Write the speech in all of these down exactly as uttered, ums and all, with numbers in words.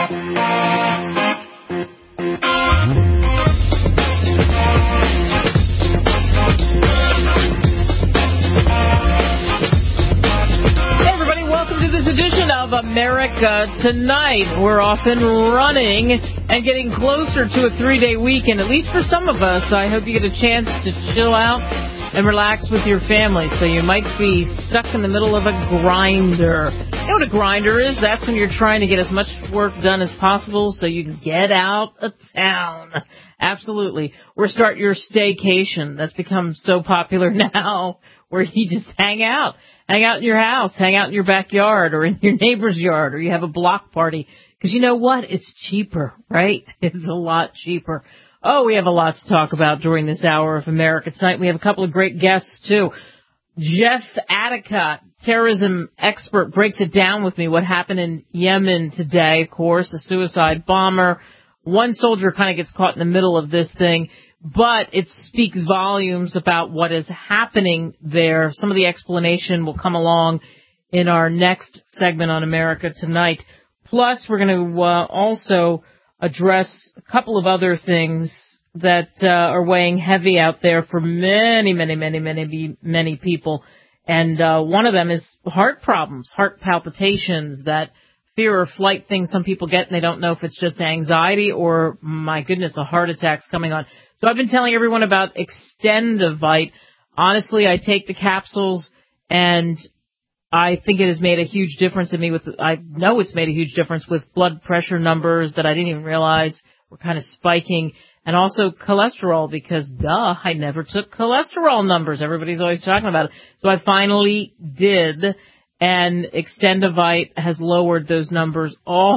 America Tonight. We're off and running and getting closer to a three-day weekend, at least for some of us. I hope you get a chance to chill out and relax with your family. So you might be stuck in the middle of a grinder. You know what a grinder is? That's when you're trying to get as much work done as possible so you can get out of town. Absolutely. Or start your staycation. That's become so popular now, where you just hang out. Hang out in your house, hang out in your backyard or in your neighbor's yard, or you have a block party. Because you know what? It's cheaper, right? It's a lot cheaper. Oh, we have a lot to talk about during this hour of America Tonight. We have a couple of great guests, too. Jeff Attica, terrorism expert, breaks it down with me. What happened in Yemen today, of course, a suicide bomber. One soldier kind of gets caught in the middle of this thing. But it speaks volumes about what is happening there. Some of the explanation will come along in our next segment on America Tonight. Plus, we're going to uh, also address a couple of other things that uh, are weighing heavy out there for many, many, many, many, many people. And uh, one of them is heart problems, heart palpitations, that fear or flight thing some people get, and they don't know if it's just anxiety or, my goodness, a heart attack's coming on. So I've been telling everyone about Extendivite. Honestly, I take the capsules, and I think it has made a huge difference in me. With I know it's made a huge difference with blood pressure numbers that I didn't even realize were kind of spiking, and also cholesterol, because, duh, I never took cholesterol numbers. Everybody's always talking about it. So I finally did, and Extendivite has lowered those numbers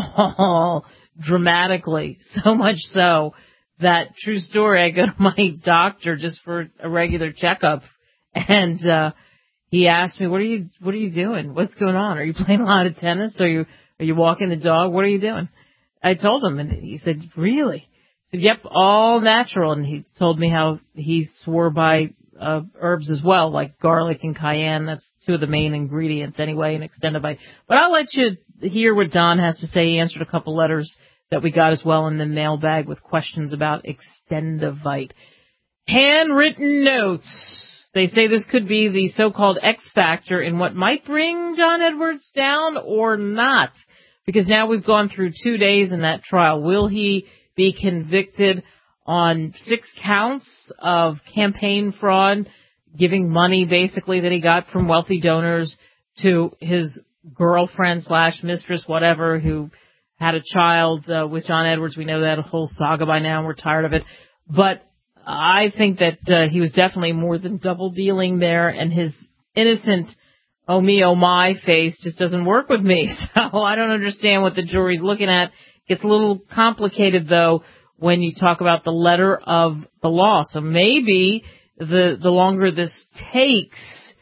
all dramatically, so much so that, true story, I go to my doctor just for a regular checkup, and uh he asked me, "What are you what are you doing? What's going on? Are you playing a lot of tennis? Are you are you walking the dog? What are you doing?" I told him, and he said, "Really?" I said, "Yep, all natural." And he told me how he swore by uh herbs as well, like garlic and cayenne. That's two of the main ingredients anyway in Extendivite. But I'll let you hear what Don has to say. He answered a couple letters that we got as well in the mailbag with questions about Extendivite. Handwritten notes. They say this could be the so-called X factor in what might bring John Edwards down or not. Because now we've gone through two days in that trial. Will he be convicted on six counts of campaign fraud, giving money basically that he got from wealthy donors to his girlfriend slash mistress, whatever, who had a child uh, with John Edwards? We know that whole saga by now, and we're tired of it. But I think that uh, he was definitely more than double dealing there, and his innocent oh me, oh my face just doesn't work with me. So I don't understand what the jury's looking at. It gets a little complicated, though, when you talk about the letter of the law. So maybe the the longer this takes,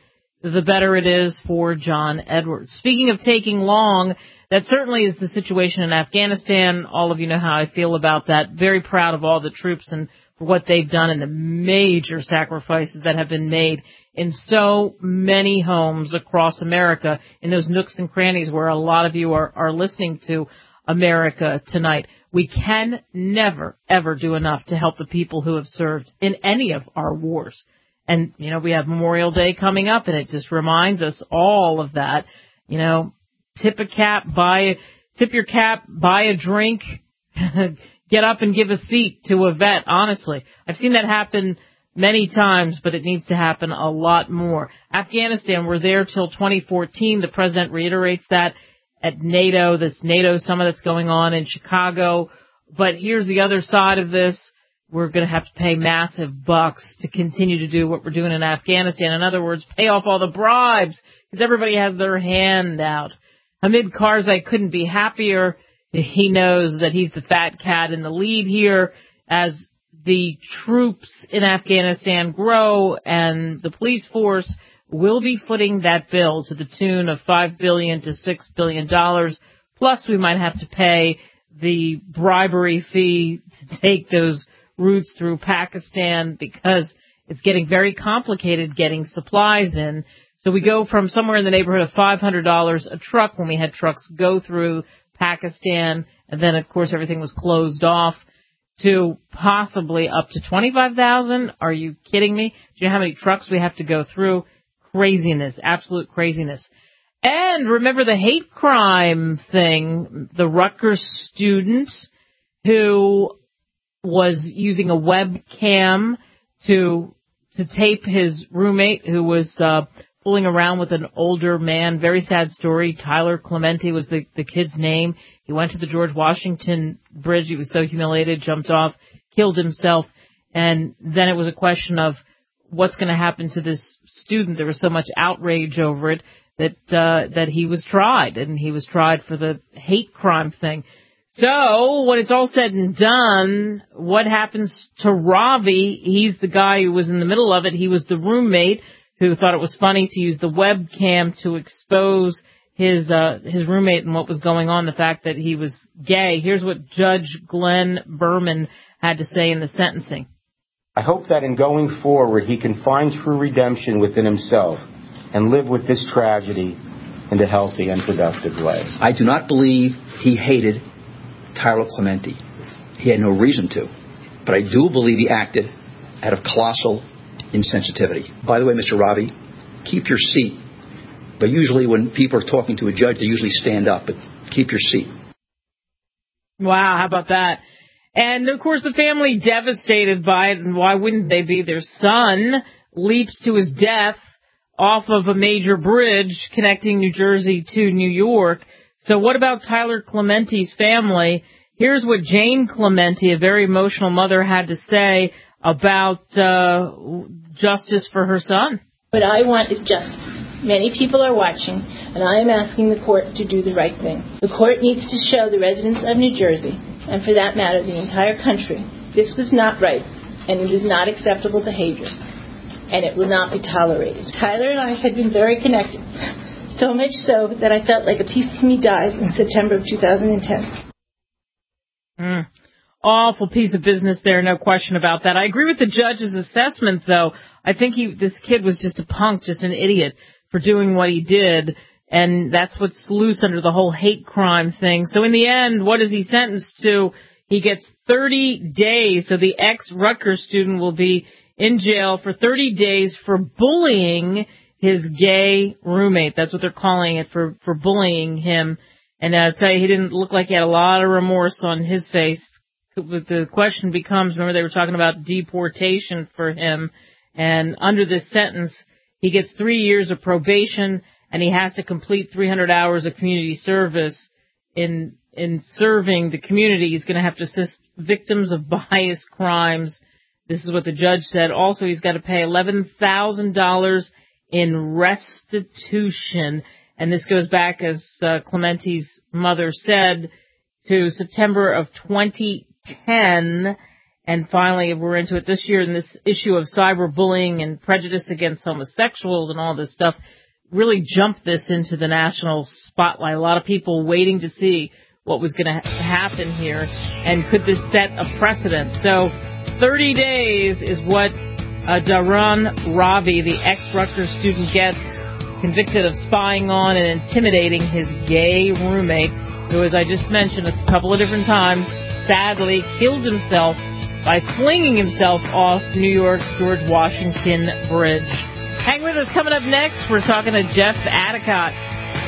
the better it is for John Edwards. Speaking of taking long, that certainly is the situation in Afghanistan. All of you know how I feel about that. Very proud of all the troops and for what they've done and the major sacrifices that have been made in so many homes across America, in those nooks and crannies where a lot of you are, are listening to America Tonight. We can never, ever do enough to help the people who have served in any of our wars. And, you know, we have Memorial Day coming up, and it just reminds us all of that. You know, tip a cap, buy, tip your cap, buy a drink, get up and give a seat to a vet, honestly. I've seen that happen many times, but it needs to happen a lot more. Afghanistan, we're there till twenty fourteen. The president reiterates that at NATO, this NATO summit that's going on in Chicago. But here's the other side of this. We're going to have to pay massive bucks to continue to do what we're doing in Afghanistan. In other words, pay off all the bribes, because everybody has their hand out. Hamid Karzai couldn't be happier. He knows that he's the fat cat in the lead here as the troops in Afghanistan grow, and the police force will be footing that bill to the tune of five billion dollars to six billion dollars. Plus, we might have to pay the bribery fee to take those routes through Pakistan, because it's getting very complicated getting supplies in. So we go from somewhere in the neighborhood of five hundred dollars a truck when we had trucks go through Pakistan And then, of course, everything was closed off to possibly up to twenty-five thousand. Are you kidding me? Do you know how many trucks we have to go through? Craziness, absolute craziness. And remember the hate crime thing, the Rutgers student who was using a webcam to to tape his roommate who was uh, fooling around with an older man. Very sad story. Tyler Clementi was the, the kid's name. He went to the George Washington Bridge. He was so humiliated, jumped off, killed himself. And then it was a question of what's going to happen to this student. There was so much outrage over it that uh, that he was tried, and he was tried for the hate crime thing. So when it's all said and done, what happens to Ravi? He's the guy who was in the middle of it. He was the roommate who thought it was funny to use the webcam to expose his uh, his roommate and what was going on, the fact that he was gay. Here's what Judge Glenn Berman had to say in the sentencing. I hope that in going forward, he can find true redemption within himself and live with this tragedy in a healthy and productive way. I do not believe he hated Tyler Clementi. He had no reason to. But I do believe he acted out of colossal insensitivity. By the way, Mister Ravi, keep your seat. But usually when people are talking to a judge, they usually stand up. But keep your seat. Wow, how about that? And, of course, the family devastated by it, and why wouldn't they be? Their son leaps to his death off of a major bridge connecting New Jersey to New York. So what about Tyler Clementi's family? Here's what Jane Clementi, a very emotional mother, had to say about uh, justice for her son. What I want is justice. Many people are watching, and I am asking the court to do the right thing. The court needs to show the residents of New Jersey, and for that matter, the entire country, this was not right, and it is not acceptable behavior, and it will not be tolerated. Tyler and I had been very connected, so much so that I felt like a piece of me died in September of two thousand ten. Mm. Awful piece of business there, no question about that. I agree with the judge's assessment, though. I think he, this kid was just a punk, just an idiot for doing what he did, and that's what's loose under the whole hate crime thing. So in the end, what is he sentenced to? He gets thirty days, so the ex-Rutgers student will be in jail for thirty days for bullying his gay roommate. That's what they're calling it, for, for bullying him. And I'll tell you, he didn't look like he had a lot of remorse on his face. But the question becomes, remember they were talking about deportation for him, and under this sentence, he gets three years of probation, and he has to complete three hundred hours of community service. In in serving the community, he's going to have to assist victims of bias crimes. This is what the judge said. Also, he's got to pay eleven thousand dollars in restitution. And this goes back, as uh, Clementi's mother said, to September of twenty ten. And finally, we're into it this year, and this issue of cyberbullying and prejudice against homosexuals and all this stuff really jumped this into the national spotlight. A lot of people waiting to see what was going to ha- happen here, and could this set a precedent? So thirty days is what uh, Daron Ravi, the ex-Rutgers student, gets, convicted of spying on and intimidating his gay roommate, who, as I just mentioned a couple of different times, sadly killed himself by flinging himself off New York's George Washington Bridge. Hang with us. Coming up next, we're talking to Jeff Adicott.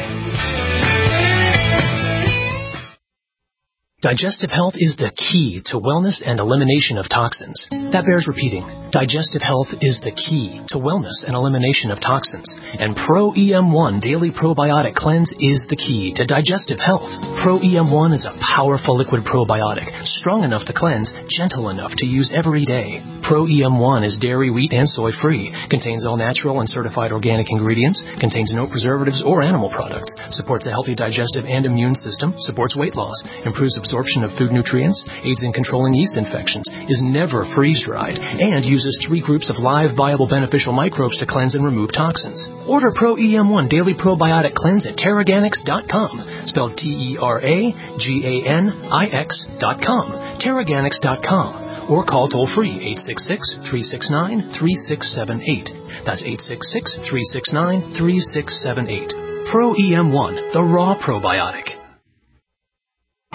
Digestive health is the key to wellness and elimination of toxins. That bears repeating. Digestive health is the key to wellness and elimination of toxins. And Pro E M one Daily Probiotic Cleanse is the key to digestive health. Pro E M one is a powerful liquid probiotic, strong enough to cleanse, gentle enough to use every day. Pro E M one is dairy, wheat, and soy-free, contains all natural and certified organic ingredients, contains no preservatives or animal products, supports a healthy digestive and immune system, supports weight loss, improves absorption of food nutrients, aids in controlling yeast infections, is never freeze-dried, and uses three groups of live, viable, beneficial microbes to cleanse and remove toxins. Order Pro E M one Daily Probiotic Cleanse at Terraganix dot com, spelled T E R A G A N I X dot com, Terraganix dot com, or call toll-free eight six six, three six nine, three six seven eight. That's eight six six, three six nine, three six seven eight. Pro E M one, the raw probiotic.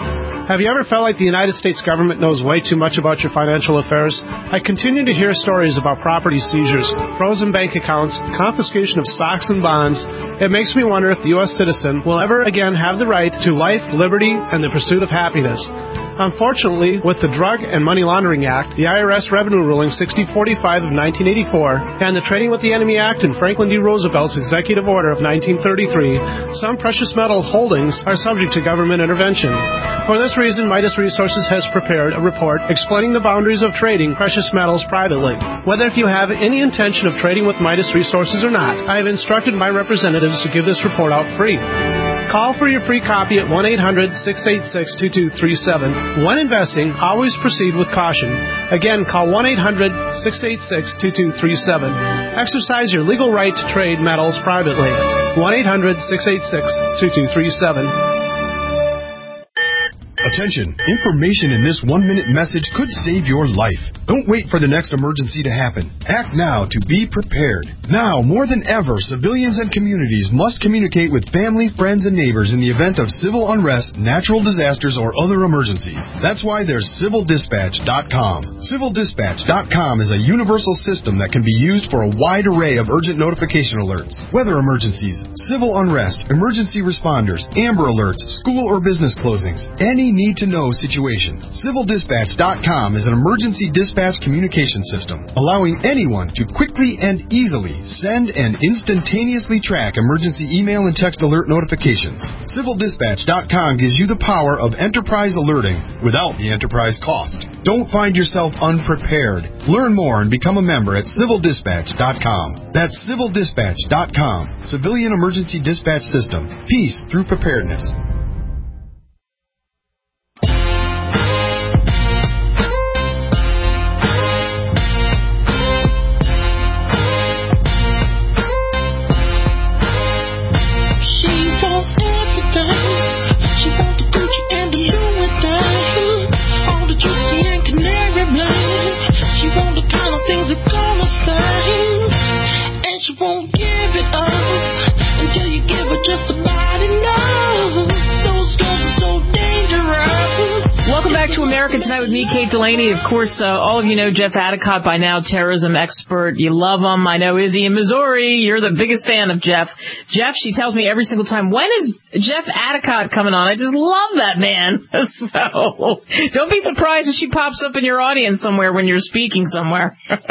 Have you ever felt like the United States government knows way too much about your financial affairs? I continue to hear stories about property seizures, frozen bank accounts, confiscation of stocks and bonds. It makes me wonder if the U S citizen will ever again have the right to life, liberty, and the pursuit of happiness. Unfortunately, with the Drug and Money Laundering Act, the I R S Revenue Ruling sixty forty-five of nineteen eighty-four, and the Trading with the Enemy Act and Franklin D. Roosevelt's Executive Order of nineteen thirty-three, some precious metal holdings are subject to government intervention. For this reason, Midas Resources has prepared a report explaining the boundaries of trading precious metals privately. Whether if you have any intention of trading with Midas Resources or not, I have instructed my representatives to give this report out free. Call for your free copy at one eight hundred, six eight six, two two three seven. When investing, always proceed with caution. Again, call one eight hundred, six eight six, two two three seven. Exercise your legal right to trade metals privately. one eight hundred, six eight six, two two three seven. Attention, information in this one-minute message could save your life. Don't wait for the next emergency to happen. Act now to be prepared. Now, more than ever, civilians and communities must communicate with family, friends, and neighbors in the event of civil unrest, natural disasters, or other emergencies. That's why there's civil dispatch dot com. civil dispatch dot com is a universal system that can be used for a wide array of urgent notification alerts. Weather emergencies, civil unrest, emergency responders, Amber Alerts, school or business closings, any need-to-know situation. civil dispatch dot com is an emergency dispatch communication system, allowing anyone to quickly and easily send and instantaneously track emergency email and text alert notifications. civil dispatch dot com gives you the power of enterprise alerting without the enterprise cost. Don't find yourself unprepared. Learn more and become a member at civil dispatch dot com. That's civil dispatch dot com. Civilian Emergency Dispatch System. Peace through preparedness. To America Tonight with me, Kate Delaney. Of course, uh, all of you know Jeff Adicott by now, terrorism expert. You love him. I know Izzy in Missouri. You're the biggest fan of Jeff. Jeff, she tells me every single time, when is Jeff Adicott coming on? I just love that man. So don't be surprised if she pops up in your audience somewhere when you're speaking somewhere.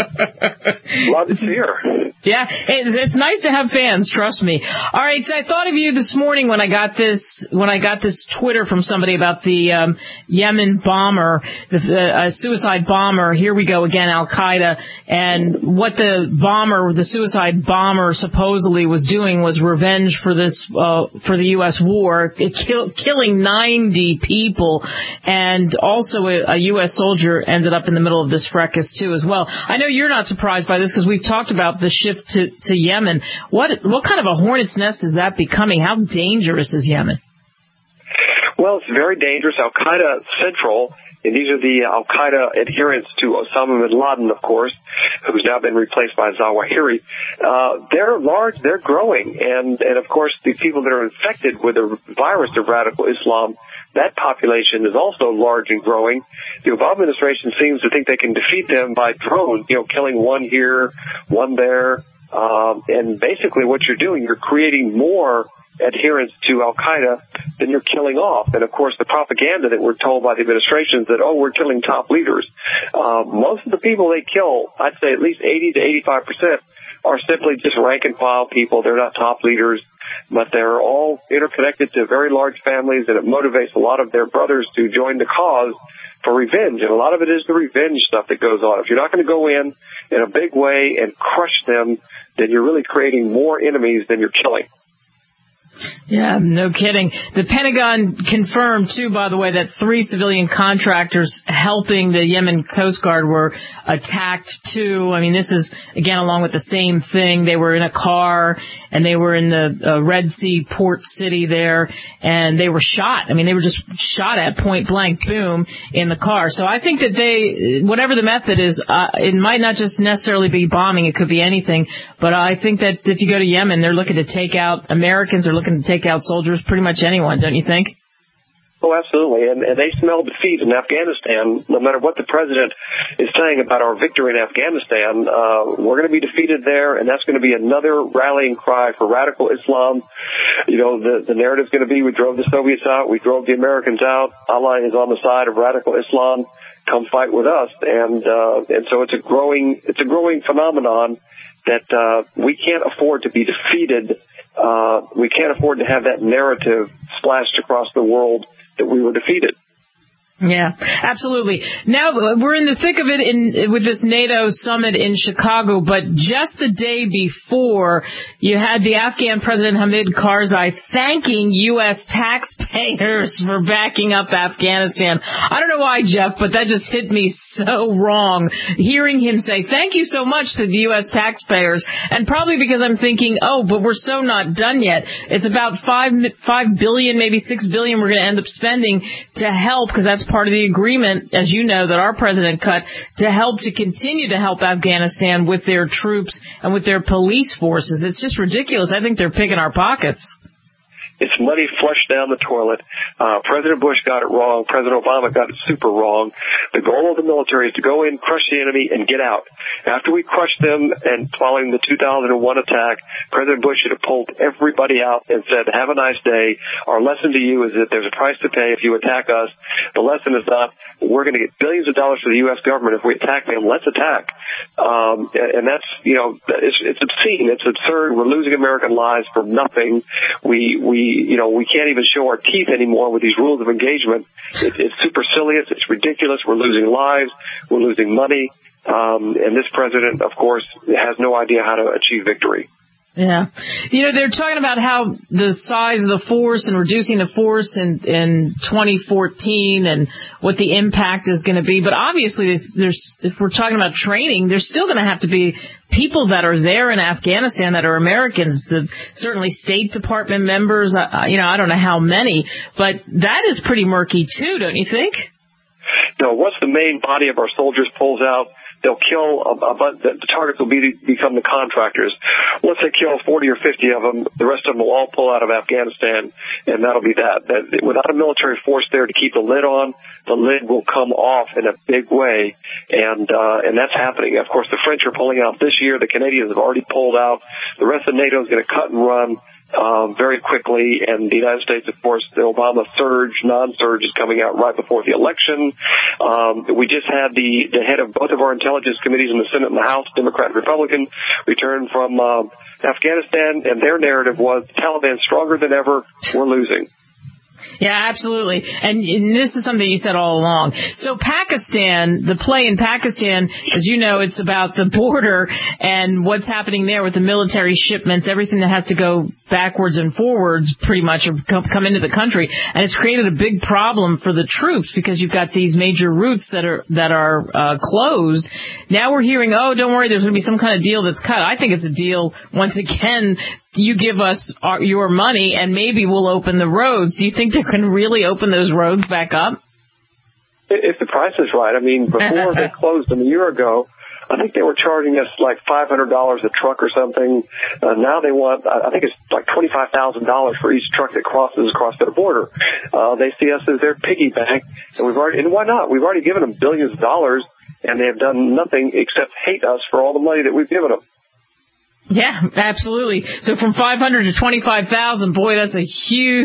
Love to see her. Yeah, it's, it's nice to have fans. Trust me. All right, I thought of you this morning when I got this when I got this Twitter from somebody about the um, Yemen bomber, the uh, suicide bomber. Here we go again, Al Qaeda, and what the bomber, the suicide bomber, supposedly was doing was revenge for this uh, for the U S war, it kill, killing ninety people, and also a, a U S soldier ended up in the middle of this fracas too as well. I know you're not surprised by this because we've talked about the shift to, to Yemen. What what kind of a hornet's nest is that becoming? How dangerous is Yemen? Well, it's very dangerous. Al-Qaeda Central, and these are the Al-Qaeda adherents to Osama bin Laden, of course, who's now been replaced by Zawahiri. Uh, they're large, they're growing, and, and of course, the people that are infected with the virus of radical Islam, that population is also large and growing. The Obama administration seems to think they can defeat them by drones, you know, killing one here, one there, um, and basically what you're doing, you're creating more adherents to Al-Qaeda then you're killing off. And, of course, the propaganda that we're told by the administration is that, oh, we're killing top leaders. Uh, most of the people they kill, I'd say at least eighty to eighty-five percent, are simply just rank-and-file people. They're not top leaders, but they're all interconnected to very large families, and it motivates a lot of their brothers to join the cause for revenge. And a lot of it is the revenge stuff that goes on. If you're not going to go in in a big way and crush them, then you're really creating more enemies than you're killing. Yeah, no kidding. The Pentagon confirmed, too, by the way, that three civilian contractors helping the Yemen Coast Guard were attacked, too. I mean, this is, again, along with the same thing. They were in a car, and they were in the uh, Red Sea port city there, and they were shot. I mean, they were just shot at point blank, boom, in the car. So I think that they, whatever the method is, uh, it might not just necessarily be bombing. It could be anything. But I think that if you go to Yemen, they're looking to take out Americans, they're looking to take out soldiers, pretty much anyone, don't you think? Oh, absolutely. And, and they smell defeat in Afghanistan. No matter what the president is saying about our victory in Afghanistan, uh, we're going to be defeated there, and that's going to be another rallying cry for radical Islam. You know, the, the narrative's going to be we drove the Soviets out, we drove the Americans out. Allah is on the side of radical Islam. Come fight with us. And, uh, and so it's a growing, it's a growing phenomenon that, uh, we can't afford to be defeated. Uh, we can't afford to have that narrative splashed across the world that we were defeated. Yeah, absolutely. Now, we're in the thick of it in with this NATO summit in Chicago, but just the day before, you had the Afghan President Hamid Karzai thanking U S taxpayers for backing up Afghanistan. I don't know why, Jeff, but that just hit me so wrong, hearing him say thank you so much to the U S taxpayers, and probably because I'm thinking, oh, but we're so not done yet. It's about five, five billion, maybe six billion we're going to end up spending to help, because that's part of the agreement, as you know, that our president cut, to help to continue to help Afghanistan with their troops and with their police forces. It's just ridiculous. I think they're picking our pockets. It's money flushed down the toilet. Uh, President Bush got it wrong. President Obama got it super wrong. The goal of the military is to go in, crush the enemy, and get out. After we crushed them and following the two thousand one attack, President Bush should have pulled everybody out and said, have a nice day. Our lesson to you is that there's a price to pay if you attack us. The lesson is not, we're going to get billions of dollars from the U S government if we attack them. Let's attack. Um, and that's, you know, it's, it's obscene. It's absurd. We're losing American lives for nothing. We, we, you know, we can't even show our teeth anymore with these rules of engagement. It, it's supercilious. It's ridiculous. We're losing lives. We're losing money. Um, and this president, of course, has no idea how to achieve victory. Yeah. You know, they're talking about how the size of the force and reducing the force in, in twenty fourteen and what the impact is going to be. But obviously, there's, there's, if we're talking about training, there's still going to have to be people that are there in Afghanistan that are Americans, the, certainly State Department members. Uh, you know, I don't know how many, but that is pretty murky, too, don't you think? No, once the main body of our soldiers pulls out, they'll kill, a, a, the targets will be become the contractors. Once they kill forty or fifty of them, the rest of them will all pull out of Afghanistan, and that'll be that. that without a military force there to keep the lid on, the lid will come off in a big way, and uh, and that's happening. Of course, the French are pulling out this year. The Canadians have already pulled out. The rest of NATO is going to cut and run um, very quickly, and the United States, of course, the Obama surge, non-surge is coming out right before the election. Um, we just had the, the head of both of our intelligence committees in the Senate and the House, Democrat and Republican, return from uh, Afghanistan, and their narrative was the Taliban stronger than ever, we're losing. Yeah, absolutely. And, and this is something you said all along. So Pakistan, the play in Pakistan, as you know, it's about the border and what's happening there with the military shipments, everything that has to go backwards and forwards pretty much or come into the country. And it's created a big problem for the troops because you've got these major routes that are that are uh, closed. Now we're hearing, oh, don't worry, there's going to be some kind of deal that's cut. I think it's a deal, once again, you give us our, your money and maybe we'll open the roads. Do you think they can really open those roads back up? If the price is right. I mean, before they closed them a year ago, I think they were charging us like five hundred dollars a truck or something. Uh, now they want, I think it's like twenty-five thousand dollars for each truck that crosses across their border. Uh, they see us as their piggy bank, and we've already, and why not? We've already given them billions of dollars, and they have done nothing except hate us for all the money that we've given them. Yeah, absolutely. So from five hundred to twenty-five thousand, boy, that's a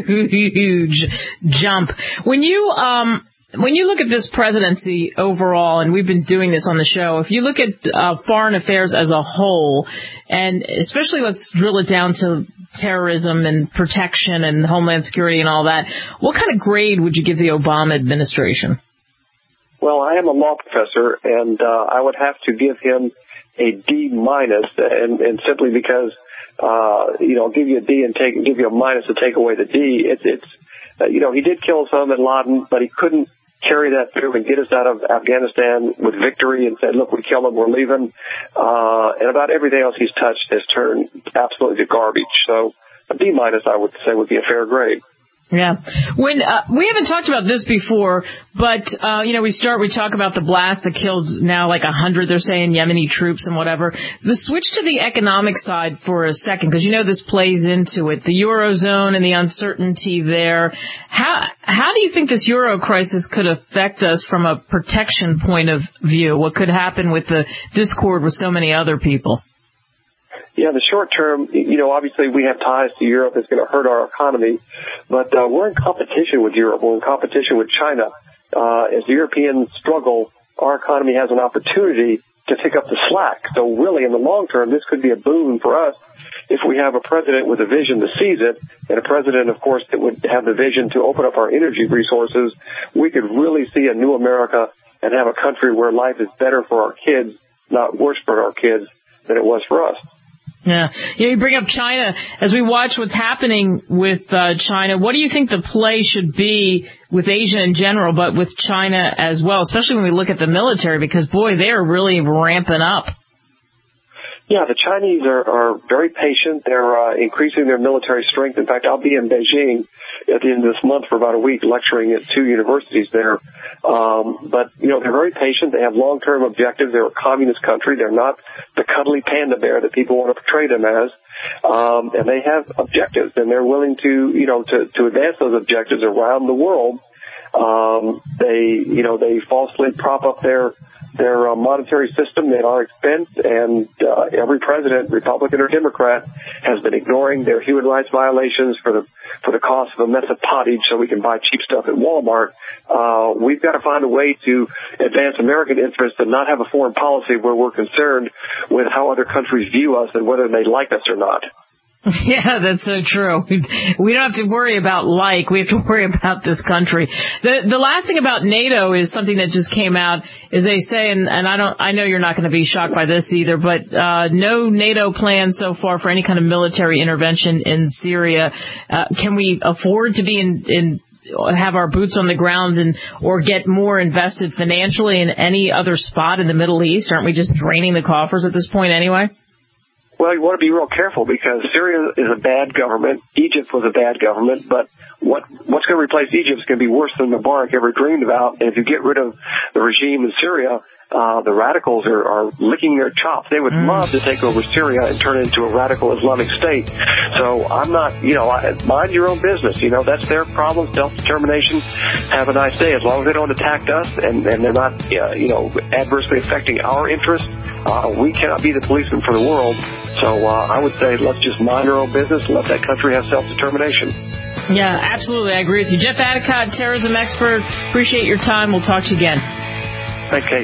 huge jump. When you, um, when you look at this presidency overall, and we've been doing this on the show, if you look at uh, foreign affairs as a whole, and especially let's drill it down to terrorism and protection and homeland security and all that, what kind of grade would you give the Obama administration? Well, I am a law professor, and uh, I would have to give him a D minus, and, and simply because, uh, you know, I'll give you a D and take, give you a minus to take away the D. It's, it's, uh, you know, he did kill Osama bin Laden, but he couldn't carry that through and get us out of Afghanistan with victory and said, look, we killed him, we're leaving. Uh, and about everything else he's touched has turned absolutely to garbage. So a D minus, I would say, would be a fair grade. Yeah. When uh, we haven't talked about this before, but, uh, you know, we start, we talk about the blast that killed now like a hundred, they're saying, Yemeni troops and whatever. The switch to the economic side for a second, because you know this plays into it. The Eurozone and the uncertainty there. How, how do you think this Euro crisis could affect us from a protection point of view? What could happen with the discord with so many other people? Yeah, the short term, you know, obviously we have ties to Europe. It's going to hurt our economy. But uh, we're in competition with Europe. We're in competition with China. Uh, as the Europeans struggle, our economy has an opportunity to pick up the slack. So really, in the long term, this could be a boon for us if we have a president with a vision to seize it, and a president, of course, that would have the vision to open up our energy resources. We could really see a new America and have a country where life is better for our kids, not worse for our kids than it was for us. Yeah. Yeah, you bring up China. As we watch what's happening with uh, China, what do you think the play should be with Asia in general, but with China as well, especially when we look at the military, because, boy, they're really ramping up. Yeah, the Chinese are, are very patient. They're uh, increasing their military strength. In fact, I'll be in Beijing at the end of this month for about a week lecturing at two universities there. Um, but, you know, they're very patient. They have long-term objectives. They're a communist country. They're not the cuddly panda bear that people want to portray them as. Um, and they have objectives, and they're willing to, you know, to, to advance those objectives around the world. Um, they, you know, they falsely prop up their their uh, monetary system at our expense, and uh, every president, Republican or Democrat, has been ignoring their human rights violations for the for the cost of a mess of pottage so we can buy cheap stuff at Walmart. Uh, we've got to find a way to advance American interests and not have a foreign policy where we're concerned with how other countries view us and whether they like us or not. Yeah, that's so true. We don't have to worry about like, we have to worry about this country. The the last thing about NATO is something that just came out, is they say, and, and I don't, I know you're not going to be shocked by this either, but uh no NATO plan so far for any kind of military intervention in Syria. Uh, can we afford to be in, in have our boots on the ground and or get more invested financially in any other spot in the Middle East? Aren't we just draining the coffers at this point anyway? Well, you want to be real careful because Syria is a bad government. Egypt was a bad government, but what what's going to replace Egypt is going to be worse than Mubarak ever dreamed about. And if you get rid of the regime in Syria, uh, the radicals are, are licking their chops. They would mm. love to take over Syria and turn it into a radical Islamic state. So I'm not, you know, I, mind your own business. You know, that's their problem, self-determination. Have a nice day. As long as they don't attack us and, and they're not, uh, you know, adversely affecting our interests, uh, we cannot be the policeman for the world. So uh, I would say let's just mind our own business and let that country have self-determination. Yeah, absolutely. I agree with you. Jeff Adicott, terrorism expert. Appreciate your time. We'll talk to you again. Thanks, Kate.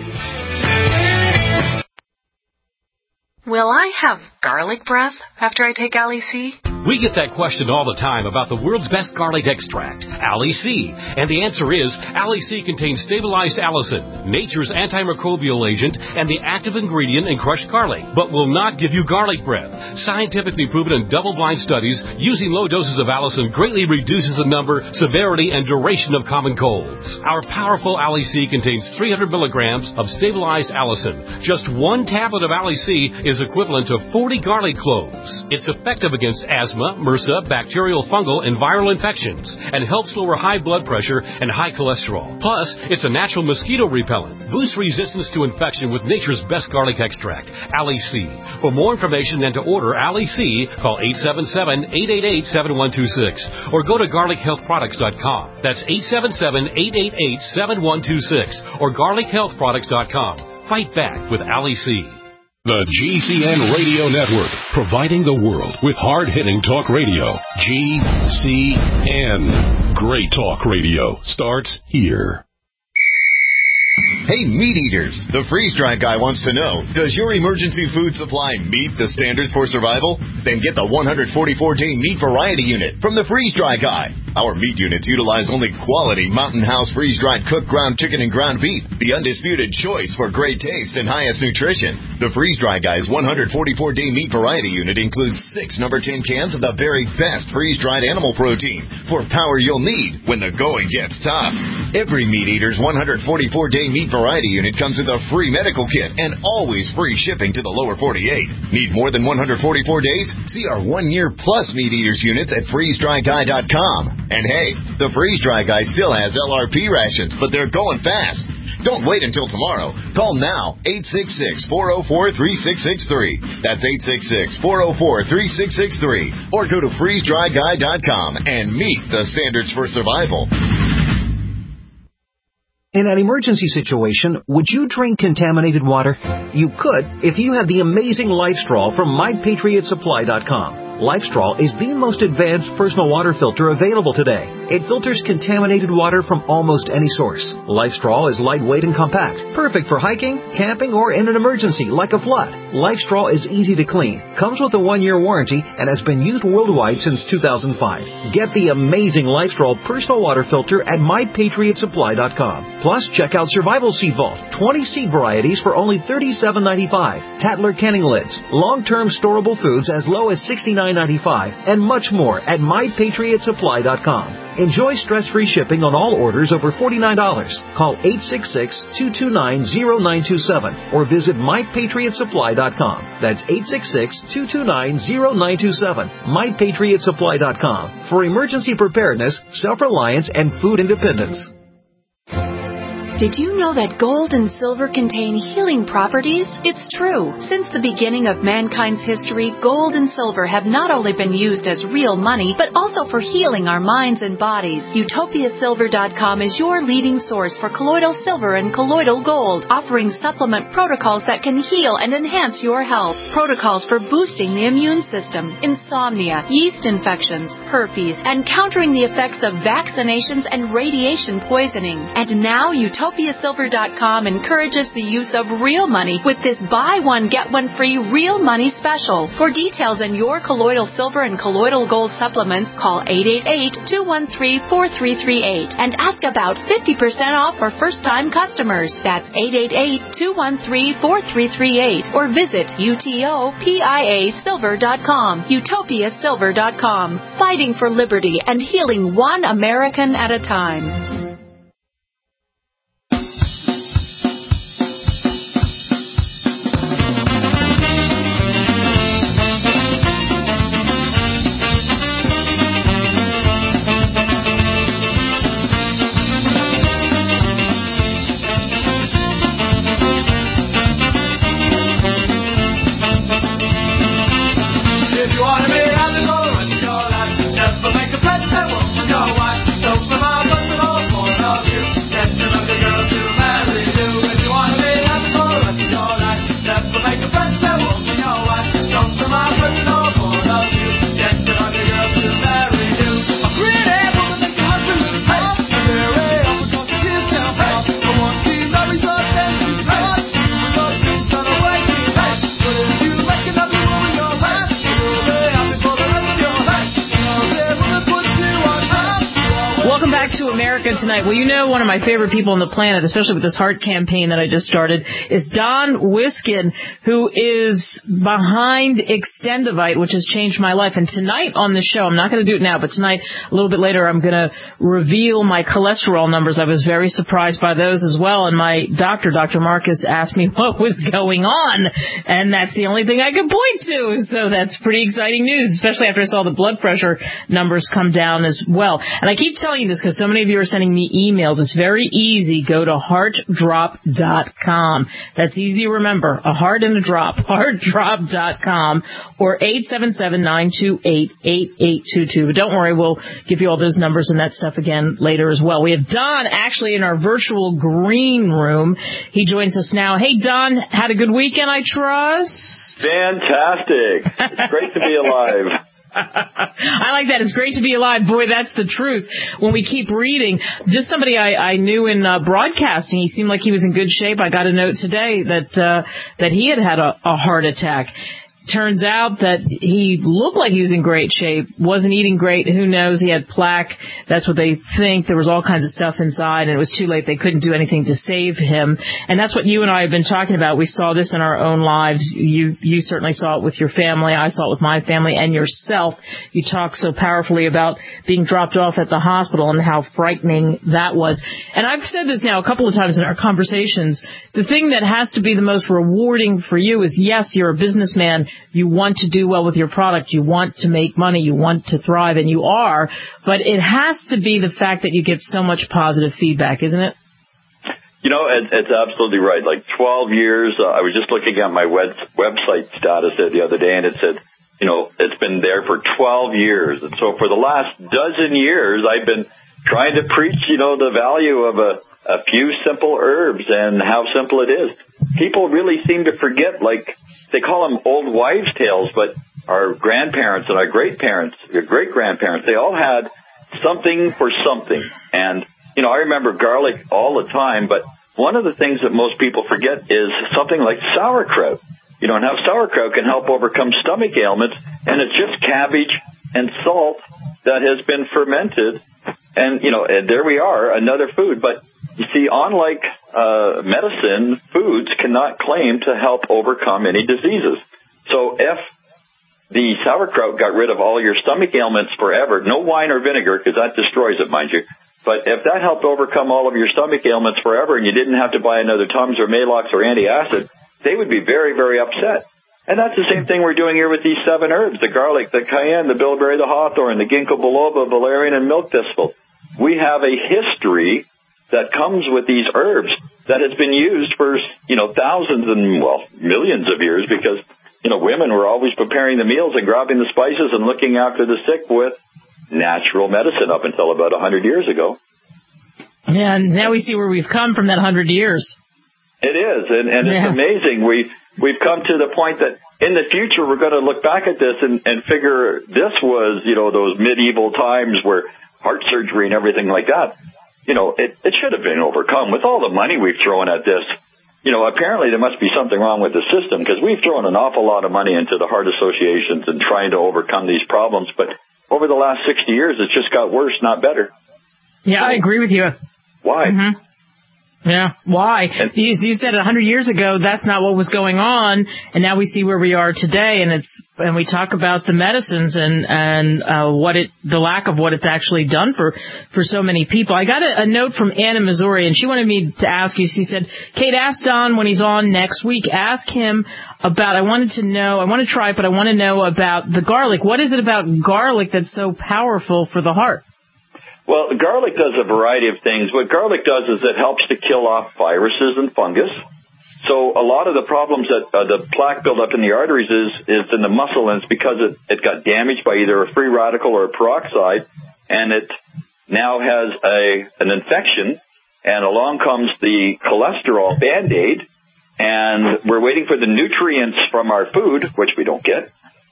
Will I have garlic breath after I take Ali C? We get that question all the time about the world's best garlic extract, Ali C. And the answer is, Ali C contains stabilized allicin, nature's antimicrobial agent, and the active ingredient in crushed garlic, but will not give you garlic breath. Scientifically proven in double-blind studies, using low doses of allicin greatly reduces the number, severity, and duration of common colds. Our powerful Ali C contains three hundred milligrams of stabilized allicin. Just one tablet of Ali C is equivalent to forty garlic cloves. It's effective against asthma, MRSA, bacterial, fungal, and viral infections, and helps lower high blood pressure and high cholesterol. Plus, it's a natural mosquito repellent. Boost resistance to infection with nature's best garlic extract, Ali C. For more information and to order Ali C, call eight seven seven, eight eight eight, seven one two six or go to garlic health products dot com. That's eight seven seven, eight eight eight, seven one two six or garlic health products dot com. Fight back with Ali C. The G C N Radio Network, providing the world with hard-hitting talk radio. G C N. Great talk radio starts here. Hey, meat eaters, the freeze-dried guy wants to know, does your emergency food supply meet the standards for survival? Then get the one hundred forty-four day meat variety unit from the freeze-dry guy. Our meat units utilize only quality Mountain House freeze-dried cooked ground chicken and ground beef, the undisputed choice for great taste and highest nutrition. The freeze-dry guy's one hundred forty-four day meat variety unit includes six number ten cans of the very best freeze-dried animal protein for power you'll need when the going gets tough. Every meat eater's one hundred forty-four day meat variety unit comes with a free medical kit and always free shipping to the lower forty-eight. Need more than one hundred forty-four days? See our one year plus meat eaters units at freeze dry guy dot com. And hey, the freeze-dry guy still has L R P rations, but they're going fast. Don't wait until tomorrow. Call now, eight six six, four oh four, three six six three. That's eight six six, four oh four, three six six three. Or go to freeze dry guy dot com and meet the standards for survival. In an emergency situation, would you drink contaminated water? You could if you had the amazing LifeStraw from my patriot supply dot com. LifeStraw is the most advanced personal water filter available today. It filters contaminated water from almost any source. LifeStraw is lightweight and compact, perfect for hiking, camping, or in an emergency like a flood. LifeStraw is easy to clean, comes with a one-year warranty, and has been used worldwide since two thousand five. Get the amazing LifeStraw personal water filter at my patriot supply dot com. Plus, check out Survival Seed Vault, twenty seed varieties for only thirty-seven ninety-five. Tattler Kenning lids, long-term storable foods as low as sixty-nine ninety-five, and much more at my patriot supply dot com. Enjoy stress-free shipping on all orders over forty-nine dollars. Call eight six six, two two nine, zero nine two seven or visit my patriot supply dot com. That's eight six six, two two nine, zero nine two seven. my patriot supply dot com for emergency preparedness, self-reliance, and food independence. Did you know that gold and silver contain healing properties? It's true. Since the beginning of mankind's history, gold and silver have not only been used as real money, but also for healing our minds and bodies. Utopia Silver dot com is your leading source for colloidal silver and colloidal gold, offering supplement protocols that can heal and enhance your health. Protocols for boosting the immune system, insomnia, yeast infections, herpes, and countering the effects of vaccinations and radiation poisoning. And now Utopia Utopia Silver dot com encourages the use of real money with this buy one, get one free real money special. For details on your colloidal silver and colloidal gold supplements, call eight eight eight, two one three, four three three eight and ask about fifty percent off for first-time customers. That's eight eight eight, two one three, four three three eight or visit utopia silver dot com. Utopia Silver dot com. Fighting for liberty and healing one American at a time. Tonight. Well, you know, one of my favorite people on the planet, especially with this heart campaign that I just started, is Don Wiskin, who is behind Extendivite, which has changed my life. And tonight on the show, I'm not going to do it now, but tonight, a little bit later, I'm going to reveal my cholesterol numbers. I was very surprised by those as well. And my doctor, Doctor Marcus, asked me what was going on. And that's the only thing I could point to. So that's pretty exciting news, especially after I saw the blood pressure numbers come down as well. And I keep telling you this because so many of you are sending me emails. It's very easy. Go to heart drop dot com. That's easy to remember. A heart and a drop. heart drop dot com or eight seven seven, nine two eight, eight eight two two. But don't worry, we'll give you all those numbers and that stuff again later as well. We have Don actually in our virtual green room. He joins us now. Hey, Don, had a good weekend, I trust? Fantastic. It's great to be alive. I like that. It's great to be alive. Boy, that's the truth. When we keep reading, just somebody I, I knew in uh, broadcasting, he seemed like he was in good shape. I got a note today that uh, that he had had a, a heart attack. Turns out that he looked like he was in great shape, wasn't eating great. Who knows? He had plaque. That's what they think. There was all kinds of stuff inside, and it was too late. They couldn't do anything to save him. And that's what you and I have been talking about. We saw this in our own lives. You you certainly saw it with your family. I saw it with my family and yourself. You talked so powerfully about being dropped off at the hospital and how frightening that was. And I've said this now a couple of times in our conversations. The thing that has to be the most rewarding for you is, yes, you're a businessman. you want to do well with your product, you want to make money, you want to thrive, and you are, but it has to be the fact that you get so much positive feedback, isn't it? You know, it, it's absolutely right. Like twelve years, uh, I was just looking at my web, website status the other day, and it said, you know, it's been there for twelve years. And so for the last dozen years, I've been trying to preach, you know, the value of a, a few simple herbs and how simple it is. People really seem to forget, like, they call them old wives' tales, but our grandparents and our great-parents, your great-grandparents, they all had something for something. And, you know, I remember garlic all the time, but one of the things that most people forget is something like sauerkraut. You know, and how sauerkraut can help overcome stomach ailments, and it's just cabbage and salt that has been fermented. And, you know, and there we are, another food. But, you see, unlike uh, medicine, foods cannot claim to help overcome any diseases. So if the sauerkraut got rid of all your stomach ailments forever, no wine or vinegar, because that destroys it, mind you. But if that helped overcome all of your stomach ailments forever and you didn't have to buy another Tums or Maalox or antacid, they would be very, very upset. And that's the same thing we're doing here with these seven herbs, the garlic, the cayenne, the bilberry, the hawthorn, the ginkgo biloba, valerian, and milk thistle. We have a history that comes with these herbs that has been used for, you know, thousands and, well, millions of years because, you know, women were always preparing the meals and grabbing the spices and looking after the sick with natural medicine up until about one hundred years ago. Yeah, and now we see where we've come from that one hundred years. It is, and, and yeah. It's amazing. We, we've come to the point that in the future we're going to look back at this and, and figure this was, you know, those medieval times where heart surgery and everything like that, you know, it, it should have been overcome. With all the money we've thrown at this, you know, apparently there must be something wrong with the system because we've thrown an awful lot of money into the heart associations and trying to overcome these problems. But over the last sixty years, it's just got worse, not better. Yeah, I agree with you. Why? Mm-hmm. Yeah, why? You, you said one hundred years ago that's not what was going on, and now we see where we are today, and it's and we talk about the medicines and and uh, what it the lack of what it's actually done for for so many people. I got a, a note from Anna, Missouri, and she wanted me to ask you. She said, "Kate, ask Don when he's on next week. Ask him about. I wanted to know. I want to try it, but I want to know about the garlic. What is it about garlic that's so powerful for the heart?" Well, garlic does a variety of things. What garlic does is it helps to kill off viruses and fungus. So a lot of the problems that uh, the plaque buildup in the arteries is is in the muscle, and it's because it, it got damaged by either a free radical or a peroxide, and it now has a an infection, and along comes the cholesterol Band-Aid, and we're waiting for the nutrients from our food, which we don't get,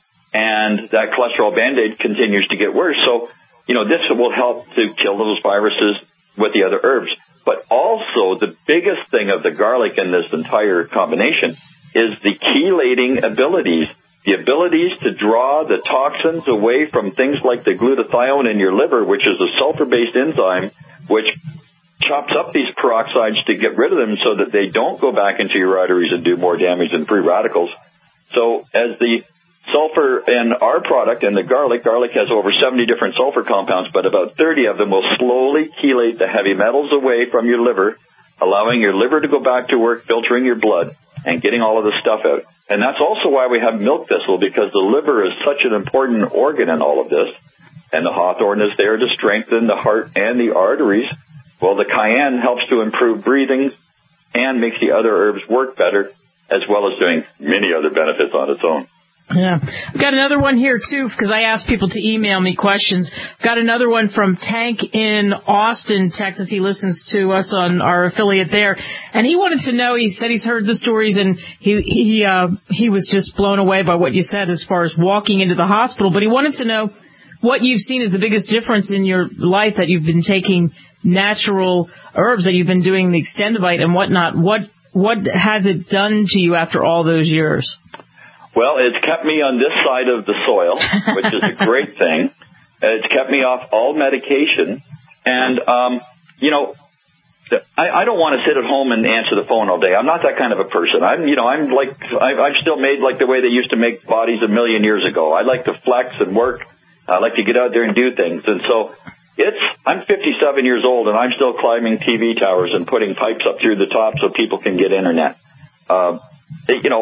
and that cholesterol Band-Aid continues to get worse. So you know, this will help to kill those viruses with the other herbs. But also, the biggest thing of the garlic in this entire combination is the chelating abilities, the abilities to draw the toxins away from things like the glutathione in your liver, which is a sulfur-based enzyme, which chops up these peroxides to get rid of them so that they don't go back into your arteries and do more damage than free radicals. So as the sulfur in our product and the garlic, garlic has over seventy different sulfur compounds, but about thirty of them will slowly chelate the heavy metals away from your liver, allowing your liver to go back to work, filtering your blood, and getting all of the stuff out. And that's also why we have milk thistle, because the liver is such an important organ in all of this. And the hawthorn is there to strengthen the heart and the arteries. Well, the cayenne helps to improve breathing and makes the other herbs work better, as well as doing many other benefits on its own. Yeah. I've got another one here, too, because I asked people to email me questions. I've got another one from Tank in Austin, Texas. He listens to us on our affiliate there. And he wanted to know, he said he's heard the stories, and he he uh, he was just blown away by what you said as far as walking into the hospital. But he wanted to know what you've seen is the biggest difference in your life, that you've been taking natural herbs, that you've been doing the Extendivite and whatnot. What, what has it done to you after all those years? Well, it's kept me on this side of the soil, which is a great thing. It's kept me off all medication. And, um, you know, I, I don't want to sit at home and answer the phone all day. I'm not that kind of a person. I'm, you know, I'm like, I've, I've still made like the way they used to make bodies a million years ago. I like to flex and work. I like to get out there and do things. And so it's, I'm fifty-seven years old and I'm still climbing T V towers and putting pipes up through the top so people can get internet. Uh, you know,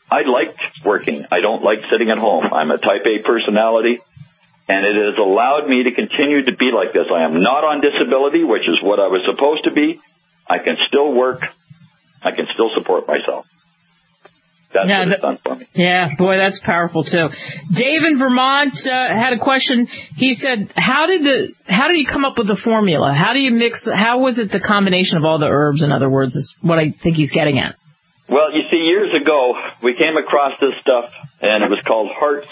I liked working. I don't like sitting at home. I'm a type A personality, and it has allowed me to continue to be like this. I am not on disability, which is what I was supposed to be. I can still work. I can still support myself. That's yeah, what it's done for me. Yeah, boy, that's powerful too. Dave in Vermont uh, had a question. He said, "How did the how did you come up with the formula? How do you mix? How was it the combination of all the herbs? In other words, is what I think he's getting at." Well, you see, years ago we came across this stuff, and it was called Hearts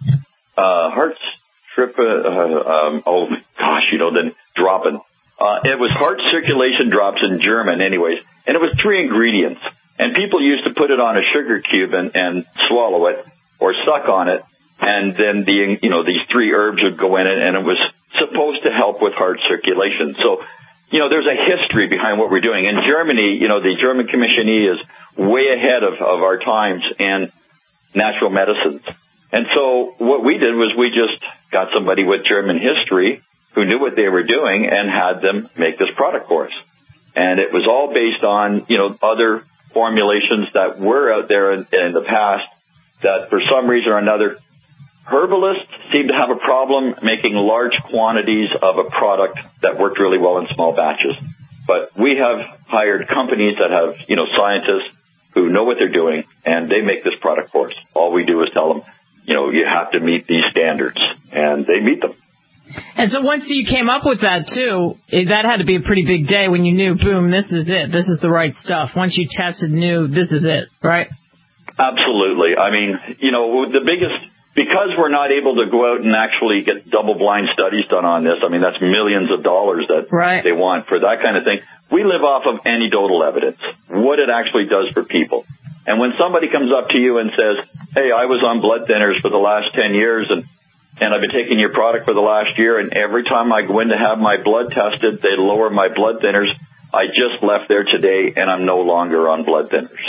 uh, Hearts Trip. Uh, um, oh gosh, you know, then dropping. Uh, it was Heart Circulation Drops in German, anyways, and it was three ingredients. And people used to put it on a sugar cube and, and swallow it or suck on it. And then the, you know, these three herbs would go in it, and it was supposed to help with heart circulation. So, you know, there's a history behind what we're doing. In Germany, you know, the German commissionee is way ahead of, of our times in natural medicines. And so what we did was we just got somebody with German history who knew what they were doing and had them make this product for us. And it was all based on, you know, other formulations that were out there in, in the past that for some reason or another, herbalists seem to have a problem making large quantities of a product that worked really well in small batches. But we have hired companies that have, you know, scientists who know what they're doing, and they make this product for us. All we do is tell them, you know, you have to meet these standards, and they meet them. And so once you came up with that, too, that had to be a pretty big day when you knew, boom, this is it. This is the right stuff. Once you tested, knew this is it, right? Absolutely. I mean, you know, the biggest, because we're not able to go out and actually get double-blind studies done on this, I mean, that's millions of dollars that right. they want for that kind of thing. We live off of anecdotal evidence, what it actually does for people. And when somebody comes up to you and says, hey, I was on blood thinners for the last ten years, and And I've been taking your product for the last year, and every time I go in to have my blood tested, they lower my blood thinners. I just left there today, and I'm no longer on blood thinners.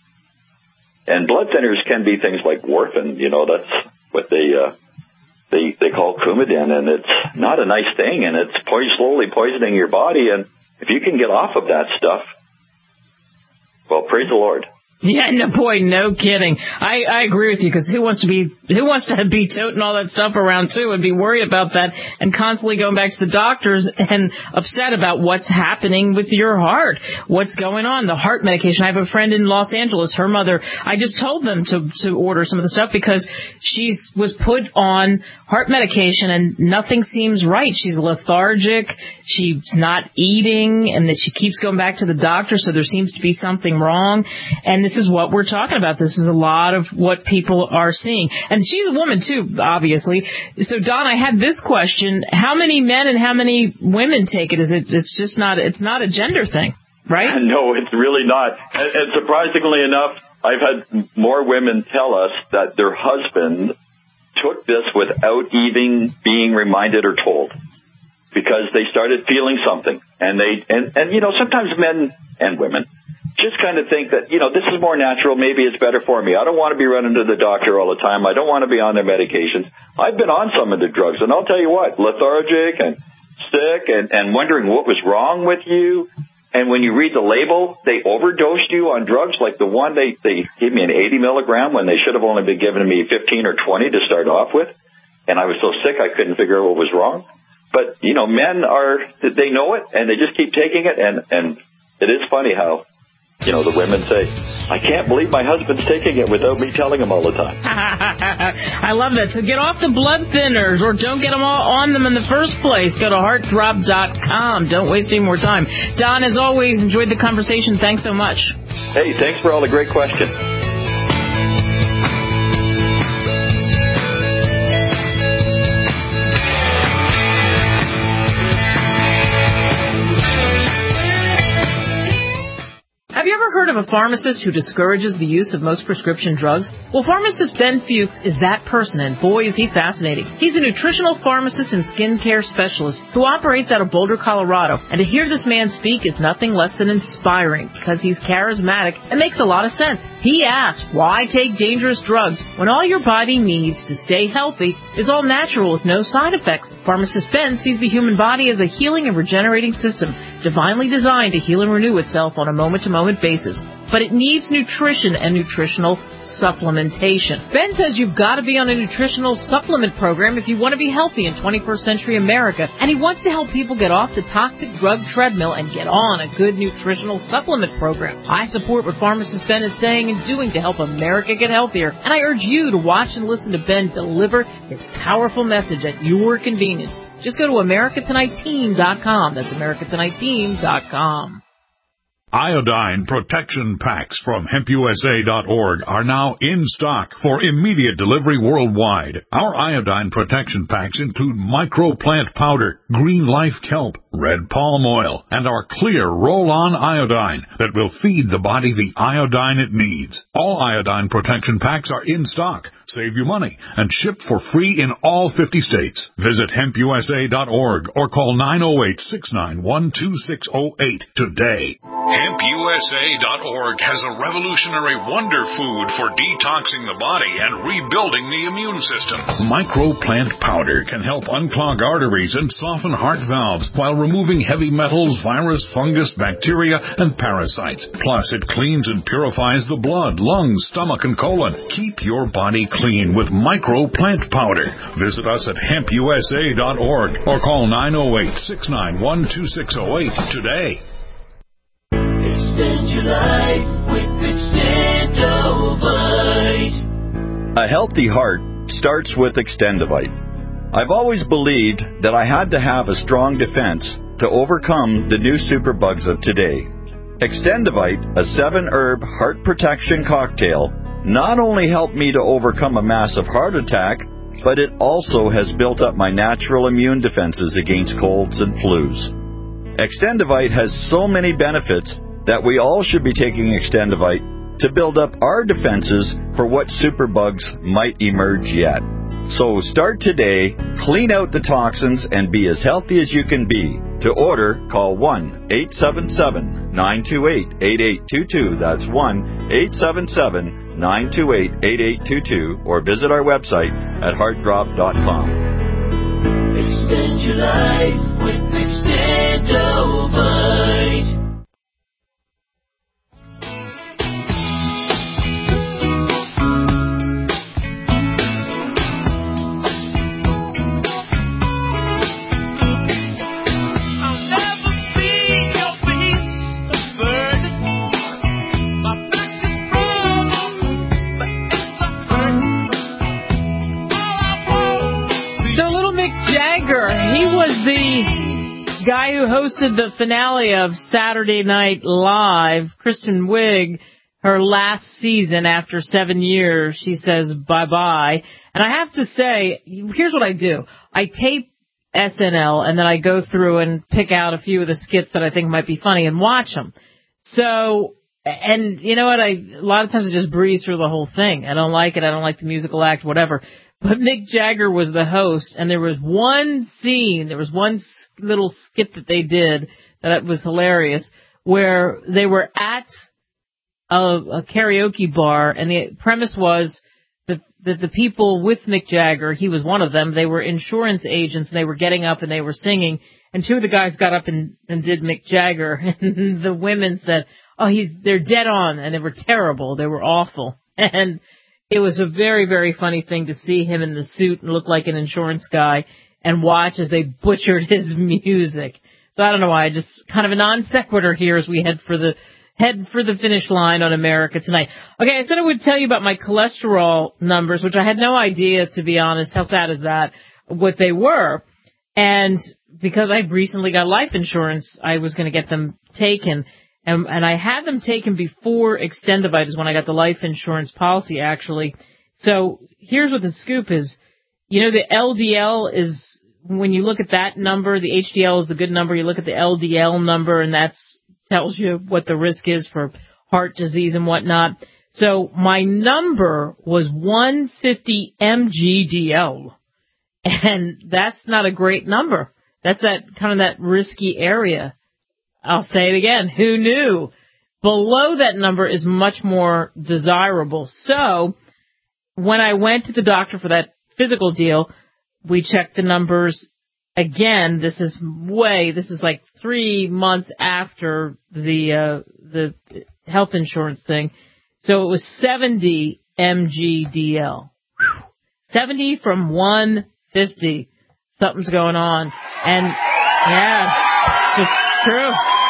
And blood thinners can be things like warfarin. You know, that's what they uh, they they call Coumadin, and it's not a nice thing, and it's po- slowly poisoning your body. And if you can get off of that stuff, well, praise the Lord. Yeah, no, boy, no kidding. I, I agree with you, because who wants to be who wants to be toting all that stuff around too and be worried about that and constantly going back to the doctors and upset about what's happening with your heart, what's going on, the heart medication. I have a friend in Los Angeles. Her mother, I just told them to to order some of the stuff because she was put on heart medication and nothing seems right. She's lethargic. She's not eating, and that she keeps going back to the doctor. So there seems to be something wrong, and this This is what we're talking about. This is a lot of what people are seeing. And she's a woman, too, obviously. So, Don, I had this question. How many men and how many women take it? Is it? It's just not, it's not a gender thing, right? No, it's really not. And, and surprisingly enough, I've had more women tell us that their husband took this without even being reminded or told, because they started feeling something. And, they, and, and you know, sometimes men and women just kind of think that, you know, this is more natural. Maybe it's better for me. I don't want to be running to the doctor all the time. I don't want to be on their medications. I've been on some of the drugs, and I'll tell you what, lethargic and sick and, and wondering what was wrong with you. And when you read the label, they overdosed you on drugs. Like the one, they, they gave me an eighty milligram when they should have only been giving me fifteen or twenty to start off with. And I was so sick I couldn't figure out what was wrong. But, you know, men are, they know it, and they just keep taking it. And, and it is funny how, you know, the women say, I can't believe my husband's taking it without me telling him all the time. I love that. So get off the blood thinners, or don't get them all on them in the first place. Go to heart drop dot com. Don't waste any more time. Don, as always, enjoyed the conversation. Thanks so much. Hey, thanks for all the great questions. Have you ever heard of a pharmacist who discourages the use of most prescription drugs? Well, pharmacist Ben Fuchs is that person, and boy, is he fascinating. He's a nutritional pharmacist and skincare specialist who operates out of Boulder, Colorado. And to hear this man speak is nothing less than inspiring, because he's charismatic and makes a lot of sense. He asks, why take dangerous drugs when all your body needs to stay healthy is all natural with no side effects? Pharmacist Ben sees the human body as a healing and regenerating system, divinely designed to heal and renew itself on a moment-to-moment basis. but it needs nutrition and nutritional supplementation. Ben says you've got to be on a nutritional supplement program if you want to be healthy in twenty-first century America, and he wants to help people get off the toxic drug treadmill and get on a good nutritional supplement program. I support what pharmacist Ben is saying and doing to help America get healthier, and I urge you to watch and listen to Ben deliver his powerful message at your convenience. Just go to America Tonight Team dot com. That's America Tonight Team dot com. Iodine protection packs from hemp U S A dot org are now in stock for immediate delivery worldwide. Our iodine protection packs include microplant powder, green life kelp, red palm oil, and our clear roll-on iodine that will feed the body the iodine it needs. All iodine protection packs are in stock, save you money, and shipped for free in all fifty states. Visit hemp U S A dot org or call nine oh eight, six nine one, two six oh eight today. hemp U S A dot org has a revolutionary wonder food for detoxing the body and rebuilding the immune system. Microplant powder can help unclog arteries and soften heart valves while removing heavy metals, virus, fungus, bacteria, and parasites. Plus, it cleans and purifies the blood, lungs, stomach, and colon. Keep your body clean with Microplant powder. Visit us at hemp U S A dot org or call nine oh eight, six nine one, two six oh eight today. Extend your life with Extendovite. A healthy heart starts with Extendovite. I've always believed that I had to have a strong defense to overcome the new superbugs of today. Extendovite, a seven-herb heart protection cocktail, not only helped me to overcome a massive heart attack, but it also has built up my natural immune defenses against colds and flus. Extendovite has so many benefits that we all should be taking Extendovite to build up our defenses for what superbugs might emerge yet. So start today, clean out the toxins, and be as healthy as you can be. To order, call one eight seven seven, nine two eight, eight eight two two. That's one eight seven seven, nine two eight, eight eight two two, or visit our website at heart drop dot com. Extend your life with Extendovite. The guy who hosted the finale of Saturday Night Live, Kristen Wiig, her last season after seven years, she says bye-bye. And I have to say, here's what I do. I tape S N L, and then I go through and pick out a few of the skits that I think might be funny and watch them. So, and you know what, I a lot of times I just breeze through the whole thing. I don't like it, I don't like the musical act, whatever. But Mick Jagger was the host, and there was one scene, there was one little skit that they did that was hilarious, where they were at a, a karaoke bar, and the premise was that, that the people with Mick Jagger, he was one of them, they were insurance agents, and they were getting up and they were singing, and two of the guys got up and, and did Mick Jagger, and the women said, oh, he's they're dead on, and they were terrible, they were awful, and it was a very, very funny thing to see him in the suit and look like an insurance guy and watch as they butchered his music. So I don't know why, just kind of a non sequitur here as we head for the head for the finish line on America Tonight. Okay, I said I would tell you about my cholesterol numbers, which I had no idea, to be honest. How sad is that? What they were. And because I recently got life insurance, I was going to get them taken. And, and I had them taken before Extendovite is when I got the life insurance policy, actually. So here's what the scoop is. You know, the L D L is, when you look at that number, the H D L is the good number. You look at the L D L number, and that tells you what the risk is for heart disease and whatnot. So my number was one fifty M G D L. And that's not a great number. That's that kind of that risky area. I'll say it again. Who knew? Below that number is much more desirable. So when I went to the doctor for that physical deal, we checked the numbers, again, this is way, this is like three months after the, uh, the health insurance thing. So it was seventy M G D L. Whew. seventy from one fifty. Something's going on. And, yeah, it's true.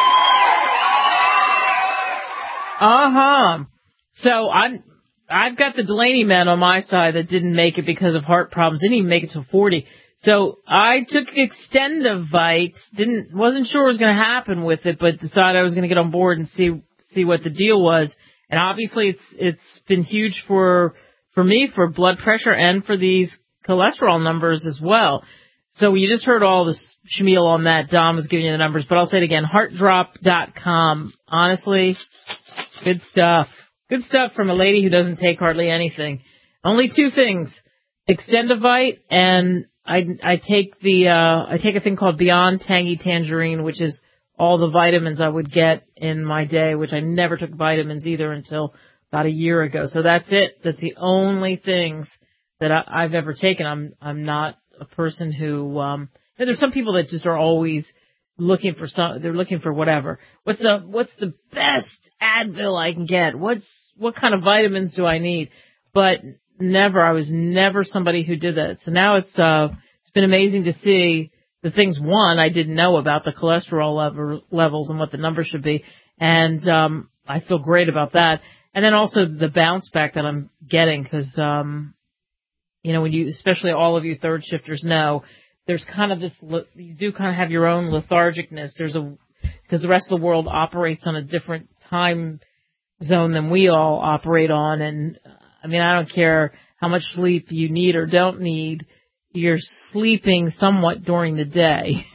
Uh-huh. So I'm, I've got the Delaney men on my side that didn't make it because of heart problems. Didn't even make it till forty. So I took Extendivite. Didn't, wasn't sure what was going to happen with it, but decided I was going to get on board and see, see what the deal was. And obviously it's, it's been huge for, for me, for blood pressure and for these cholesterol numbers as well. So you just heard all this schmeal on that. Dom was giving you the numbers, but I'll say it again, heart drop dot com. Honestly, good stuff. Good stuff from a lady who doesn't take hardly anything. Only two things, Extendivite, and I, I take the, uh, I take a thing called Beyond Tangy Tangerine, which is all the vitamins I would get in my day, which I never took vitamins either until about a year ago. So that's it. That's the only things that I, I've ever taken. I'm, I'm not a person who, um, there's some people that just are always looking for some, they're looking for whatever. What's the, what's the best Advil I can get? What's, what kind of vitamins do I need? But never, I was never somebody who did that. So now it's, uh, it's been amazing to see the things, one, I didn't know about the cholesterol level, levels and what the numbers should be. And, um, I feel great about that. And then also the bounce back that I'm getting because, um, you know, when you, especially all of you third shifters know, there's kind of this, you do kind of have your own lethargicness. There's a, because the rest of the world operates on a different time zone than we all operate on. And I mean, I don't care how much sleep you need or don't need, you're sleeping somewhat during the day.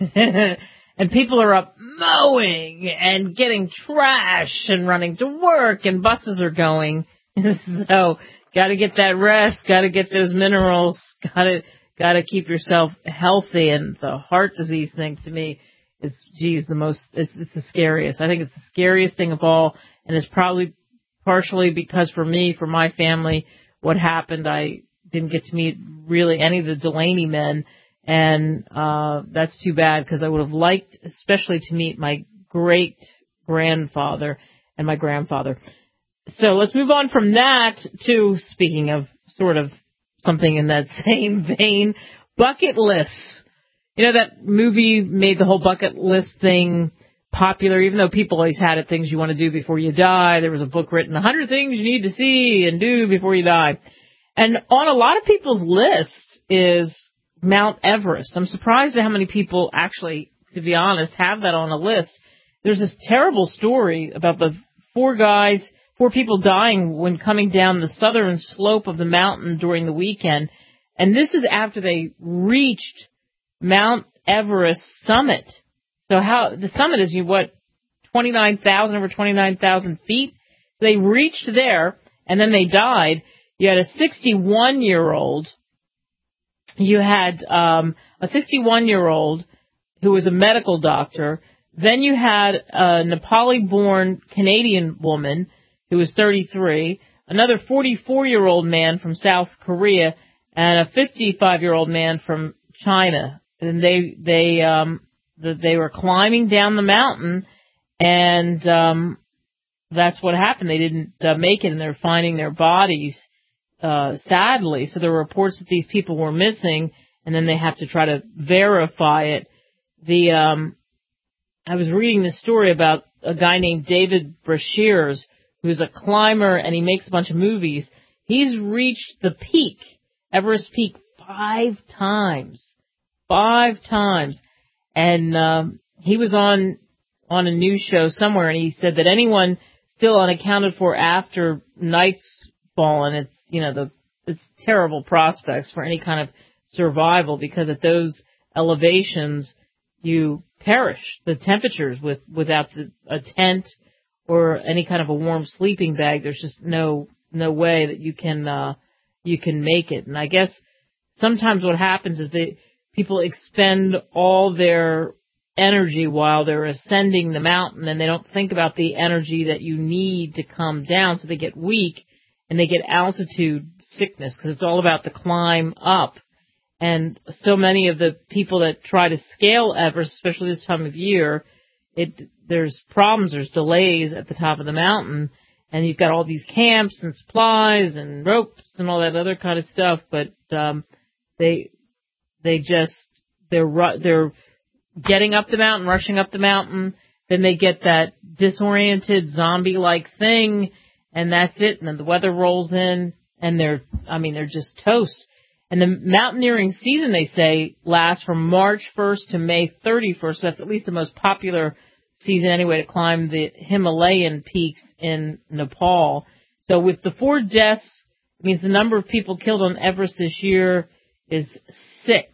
And people are up mowing and getting trash and running to work and buses are going. So, gotta get that rest, gotta get those minerals, gotta, gotta keep yourself healthy. And the heart disease thing to me is, geez, the most, it's, it's the scariest. I think it's the scariest thing of all. And it's probably partially because for me, for my family, what happened, I didn't get to meet really any of the Delaney men. And, uh, that's too bad because I would have liked especially to meet my great grandfather and my grandfather. So let's move on from that to, speaking of sort of something in that same vein, bucket lists. You know, that movie made the whole bucket list thing popular, even though people always had it, things you want to do before you die. There was a book written, one hundred things you need to see and do before you die. And on a lot of people's list is Mount Everest. I'm surprised at how many people actually, to be honest, have that on a list. There's this terrible story about the four guys, four people dying when coming down the southern slope of the mountain during the weekend. And this is after they reached Mount Everest summit. So how, the summit is, you what, twenty-nine thousand, over twenty-nine thousand feet? So they reached there and then they died. You had a sixty-one year old, you had, um, a sixty-one year old who was a medical doctor. Then you had a Nepali born Canadian woman who was thirty-three, another forty-four year old man from South Korea, and a fifty-five year old man from China. And they, they, um, they were climbing down the mountain, and, um, that's what happened. They didn't uh, make it, and they're finding their bodies, uh, sadly. So there were reports that these people were missing, and then they have to try to verify it. The, um, I was reading this story about a guy named David Brashears, who's a climber, and he makes a bunch of movies. He's reached the peak, Everest Peak, five times. Five times. And um, he was on on a news show somewhere, and he said that anyone still unaccounted for after night's fallen, it's, you know, the it's terrible prospects for any kind of survival, because at those elevations you perish. The temperatures with without the, a tent or any kind of a warm sleeping bag, there's just no no way that you can uh, you can make it. And I guess sometimes what happens is that people expend all their energy while they're ascending the mountain, and they don't think about the energy that you need to come down, so they get weak and they get altitude sickness, because it's all about the climb up. And so many of the people that try to scale Everest, especially this time of year, it there's problems, there's delays at the top of the mountain, and you've got all these camps and supplies and ropes and all that other kind of stuff, but um, they they just they're they're getting up the mountain, rushing up the mountain, then they get that disoriented zombie-like thing, and that's it, and then the weather rolls in, and they're I mean they're just toast. And the mountaineering season, they say, lasts from March first to May thirty-first. So that's at least the most popular season anyway to climb the Himalayan peaks in Nepal. So with the four deaths, it means the number of people killed on Everest this year is six.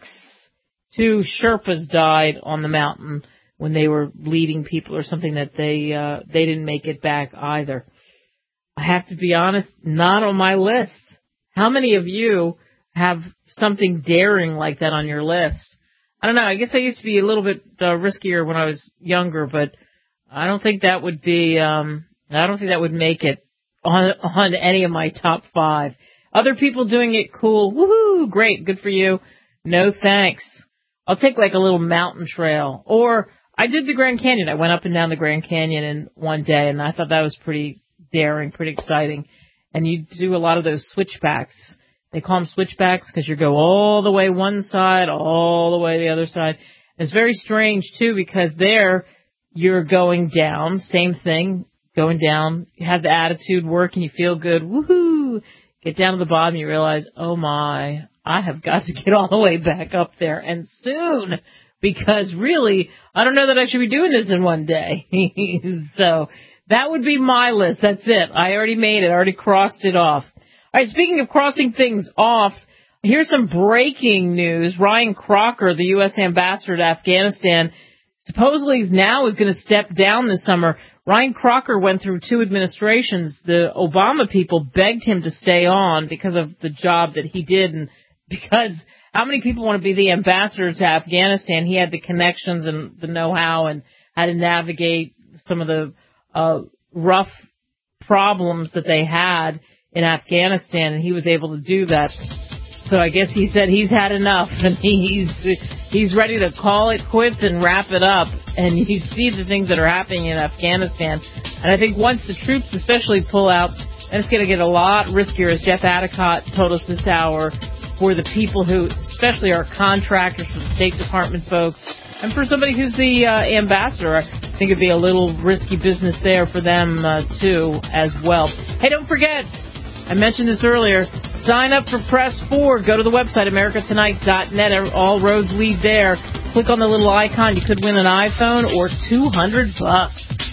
Two Sherpas died on the mountain when they were leading people or something that they uh, they didn't make it back either. I have to be honest, not on my list. How many of you have something daring like that on your list? I don't know. I guess I used to be a little bit uh, riskier when I was younger, but I don't think that would be. Um, I don't think that would make it on on any of my top five. Other people doing it, cool, woohoo, great, good for you. No thanks. I'll take like a little mountain trail, or I did the Grand Canyon. I went up and down the Grand Canyon in one day, and I thought that was pretty daring, pretty exciting. And you do a lot of those switchbacks. They call them switchbacks because you go all the way one side, all the way the other side. And it's very strange, too, because there you're going down, same thing, going down. You have the attitude work and you feel good. Woohoo! Get down to the bottom, you realize, oh, my, I have got to get all the way back up there, and soon, because really, I don't know that I should be doing this in one day. So that would be my list. That's it. I already made it. I already crossed it off. All right, speaking of crossing things off, here's some breaking news. Ryan Crocker, the U S ambassador to Afghanistan, supposedly now is going to step down this summer. Ryan Crocker went through two administrations. The Obama people begged him to stay on because of the job that he did, and because how many people want to be the ambassador to Afghanistan? He had the connections and the know-how and how to navigate some of the uh, rough problems that they had in Afghanistan, and he was able to do that. So I guess he said he's had enough, and he's he's ready to call it quits and wrap it up. And you see the things that are happening in Afghanistan. And I think once the troops especially pull out, and it's going to get a lot riskier, as Jeff Adicott told us this hour, for the people who especially are contractors, for the State Department folks, and for somebody who's the uh, ambassador. I think it'd be a little risky business there for them, uh, too, as well. Hey, don't forget, I mentioned this earlier, sign up for Press four. Go to the website, america tonight dot net. All roads lead there. Click on the little icon. You could win an iPhone or two hundred bucks.